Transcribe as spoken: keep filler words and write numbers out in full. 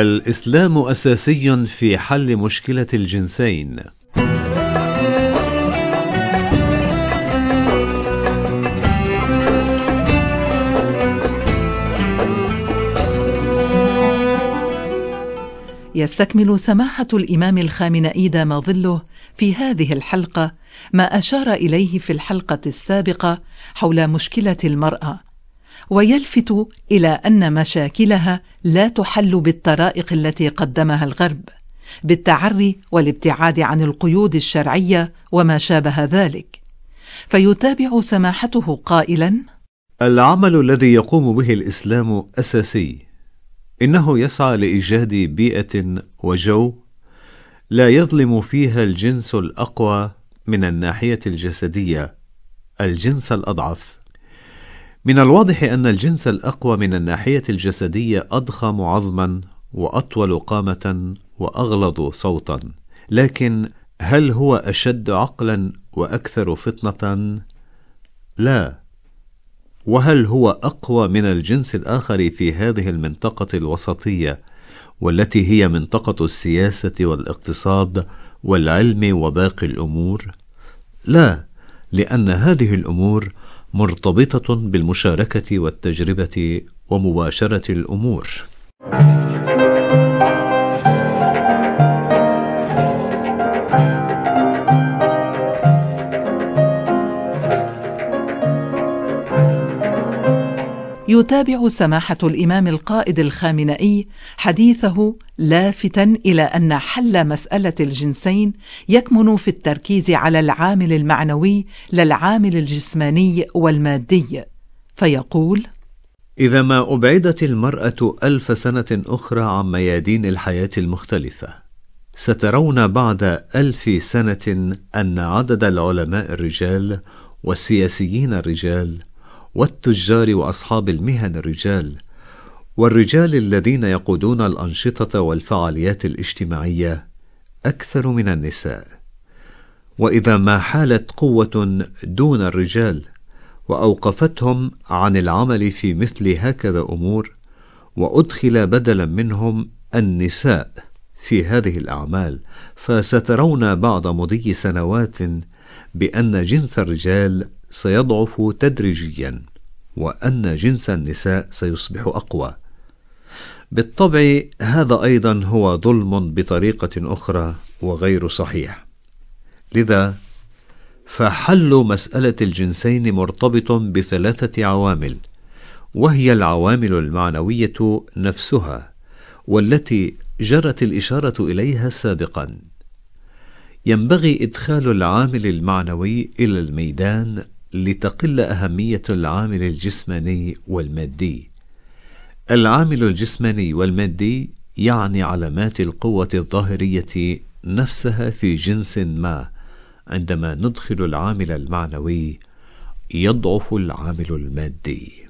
الإسلام أساسي في حل مشكلة الجنسين. يستكمل سماحة الإمام الخامنئي دام ظله في هذه الحلقة ما أشار إليه في الحلقة السابقة حول مشكلة المرأة، ويلفت إلى أن مشاكلها لا تحل بالطرائق التي قدمها الغرب، بالتعري والابتعاد عن القيود الشرعية وما شابه ذلك. فيتابع سماحته قائلا: العمل الذي يقوم به الإسلام أساسي، إنه يسعى لإيجاد بيئة وجو لا يظلم فيها الجنس الأقوى من الناحية الجسدية الجنس الأضعف. من الواضح أن الجنس الأقوى من الناحية الجسدية أضخم عظما وأطول قامة وأغلظ صوتا، لكن هل هو أشد عقلا وأكثر فطنة؟ لا. وهل هو أقوى من الجنس الآخر في هذه المنطقة الوسطية، والتي هي منطقة السياسة والاقتصاد والعلم وباقي الأمور؟ لا، لأن هذه الأمور مرتبطة بالمشاركة والتجربة ومباشرة الأمور. يتابع سماحة الإمام القائد الخامنئي حديثه لافتا إلى أن حل مسألة الجنسين يكمن في التركيز على العامل المعنوي لا العامل الجسماني والمادي، فيقول: إذا ما أبعدت المرأة ألف سنة أخرى عن ميادين الحياة المختلفة، سترون بعد ألف سنة أن عدد العلماء الرجال والسياسيين الرجال والتجار وأصحاب المهن الرجال، والرجال الذين يقودون الأنشطة والفعاليات الاجتماعية أكثر من النساء. وإذا ما حالت قوة دون الرجال وأوقفتهم عن العمل في مثل هكذا أمور، وأدخل بدلا منهم النساء في هذه الأعمال، فسترون بعد مضي سنوات بأن جنس الرجال سيضعف تدريجيا، وأن جنس النساء سيصبح أقوى. بالطبع هذا أيضا هو ظلم بطريقة أخرى وغير صحيح. لذا فحل مسألة الجنسين مرتبط بثلاثة عوامل، وهي العوامل المعنوية نفسها، والتي جرت الإشارة إليها سابقا. ينبغي إدخال العامل المعنوي إلى الميدان لتقل أهمية العامل الجسماني والمادي. العامل الجسماني والمادي يعني علامات القوة الظاهرية نفسها في جنس ما. عندما ندخل العامل المعنوي يضعف العامل المادي.